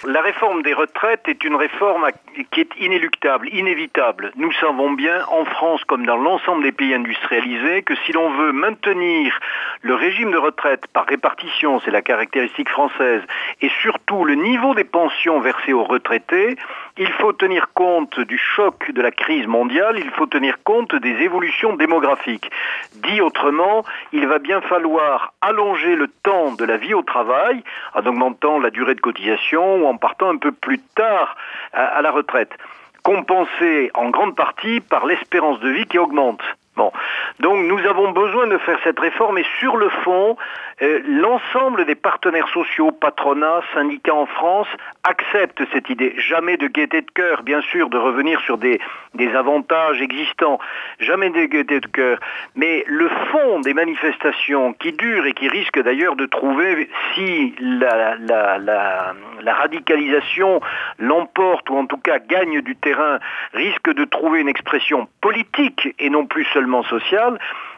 La réforme des retraites est une réforme qui est inéluctable, inévitable. Nous savons bien, en France comme dans l'ensemble des pays industrialisés, que si l'on veut maintenir le régime de retraite par répartition, c'est la caractéristique française, et surtout le niveau des pensions versées aux retraités, il faut tenir compte du choc de la crise mondiale, il faut tenir compte des évolutions démographiques. Dit autrement, il va bien falloir allonger le temps de la vie au travail, en augmentant la durée de cotisation ou en partant un peu plus tard à la retraite, compensé en grande partie par l'espérance de vie qui augmente. Bon, donc nous avons besoin de faire cette réforme et sur le fond, l'ensemble des partenaires sociaux, patronat, syndicats en France acceptent cette idée. Jamais de gaieté de cœur, bien sûr, de revenir sur des avantages existants. Jamais de gaieté de cœur. Mais le fond des manifestations qui durent et qui risquent d'ailleurs de trouver, si la radicalisation l'emporte ou en tout cas gagne du terrain, risque de trouver une expression politique et non plus seulement sociale.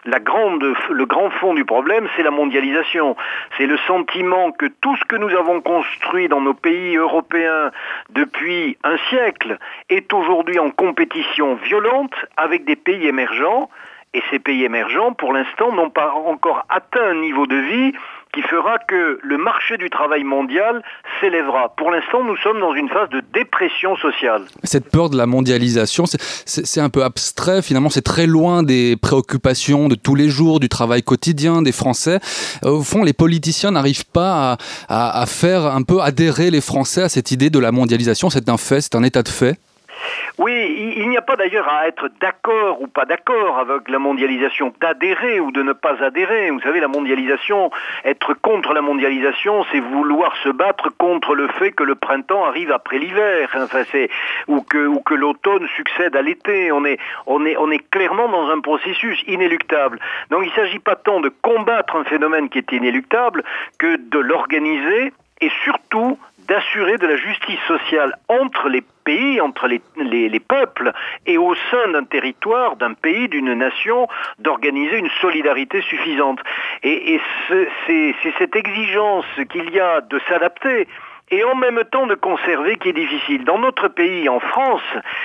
Le grand fond du problème, c'est la mondialisation. C'est le sentiment que tout ce que nous avons construit dans nos pays européens depuis un siècle est aujourd'hui en compétition violente avec des pays émergents. Et ces pays émergents, pour l'instant, n'ont pas encore atteint un niveau de vie qui fera que le marché du travail mondial s'élèvera. Pour l'instant, nous sommes dans une phase de dépression sociale. Cette peur de la mondialisation, c'est un peu abstrait, finalement, c'est très loin des préoccupations de tous les jours, du travail quotidien des Français. Au fond, les politiciens n'arrivent pas à faire un peu adhérer les Français à cette idée de la mondialisation. C'est un fait, c'est un état de fait. Oui, il n'y a pas d'ailleurs à être d'accord ou pas d'accord avec la mondialisation, d'adhérer ou de ne pas adhérer. Vous savez, la mondialisation, être contre la mondialisation, c'est vouloir se battre contre le fait que le printemps arrive après l'hiver, ou que l'automne succède à l'été. On est clairement dans un processus inéluctable. Donc il ne s'agit pas tant de combattre un phénomène qui est inéluctable que de l'organiser et surtout d'assurer de la justice sociale entre les pays, entre les peuples et au sein d'un territoire, d'un pays, d'une nation, d'organiser une solidarité suffisante. Et c'est cette exigence qu'il y a de s'adapter et en même temps de conserver qui est difficile. Dans notre pays, en France,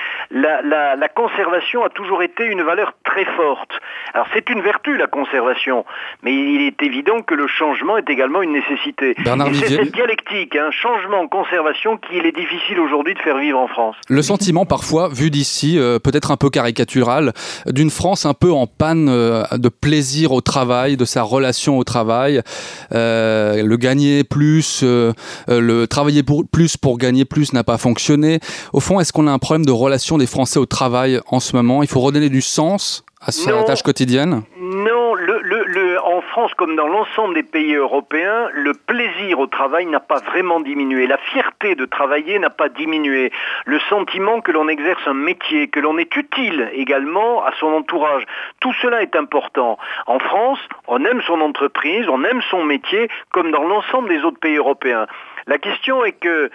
la conservation a toujours été une valeur très forte. Alors c'est une vertu, la conservation, mais il est évident que le changement est également une nécessité. Et c'est cette dialectique, changement, conservation, qu'il est difficile aujourd'hui de faire vivre en France. Le sentiment parfois, vu d'ici, peut-être un peu caricatural, d'une France un peu en panne de plaisir au travail, de sa relation au travail, le gagner plus, le travailler plus pour gagner plus n'a pas fonctionné. Au fond, est-ce qu'on a un problème de relation des Français au travail en ce moment ? Il faut redonner du sens à sa tâche quotidienne ? Non, en France comme dans l'ensemble des pays européens, le plaisir au travail n'a pas vraiment diminué. La fierté de travailler n'a pas diminué. Le sentiment que l'on exerce un métier, que l'on est utile également à son entourage. Tout cela est important. En France, on aime son entreprise, on aime son métier, comme dans l'ensemble des autres pays européens. La question est que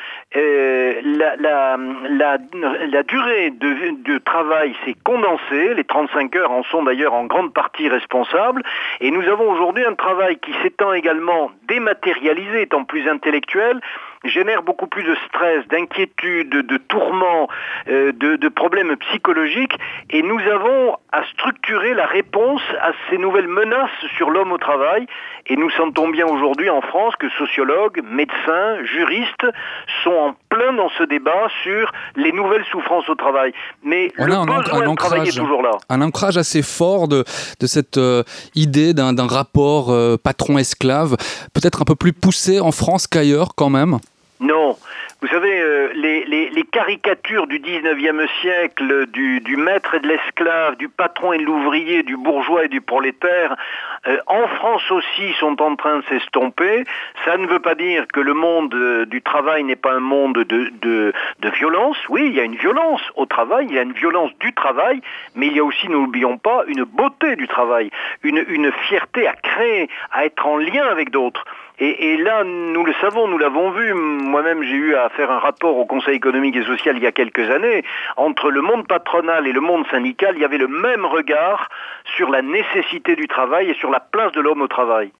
la durée de travail s'est condensée, les 35 heures en sont d'ailleurs en grande partie responsables, et nous avons aujourd'hui un travail qui s'étant également dématérialisé, étant plus intellectuel, génère beaucoup plus de stress, d'inquiétude, de tourments, de problèmes psychologiques, et nous avons à structurer la réponse à ces nouvelles menaces sur l'homme au travail, et nous sentons bien aujourd'hui en France que sociologues, médecins, juristes sont en plein dans ce débat sur les nouvelles souffrances au travail. Mais le besoin de travail est toujours là. Un ancrage assez fort de cette idée d'un rapport patron-esclave, peut-être un peu plus poussé en France qu'ailleurs quand même. Non. Vous savez, les caricatures du 19e siècle, du maître et de l'esclave, du patron et de l'ouvrier, du bourgeois et du prolétaire, en France aussi sont en train de s'estomper. Ça ne veut pas dire que le monde du travail n'est pas un monde de violence. Oui, il y a une violence au travail, il y a une violence du travail, mais il y a aussi, n'oublions pas, une beauté du travail, une fierté à créer, à être en lien avec d'autres. Et là, nous le savons, nous l'avons vu. Moi-même, j'ai eu à faire un rapport au Conseil économique et social il y a quelques années. Entre le monde patronal et le monde syndical, il y avait le même regard sur la nécessité du travail et sur la place de l'homme au travail.